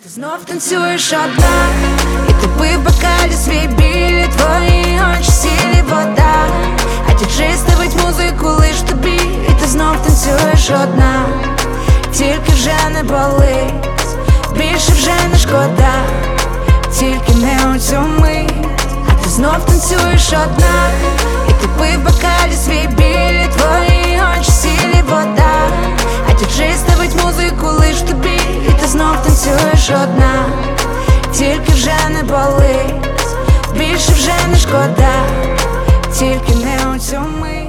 Ти знов танцюєш одна, і ти пив бокалі свій білі, твої очі сілі вода. А діджей ставить музику лиш тобі, і ти знов танцюєш одна. Тільки вже не болить, більше вже не шкода, тільки не у цю мить. А ти знов танцюєш одна, і ти пив бокалі свій білі, твої очі сілі вода. А діджей ставить музику лиш тобі, і ти знов танцюєш одна. Тільки вже не болить, більше вже не шкода, тільки не у цю мить.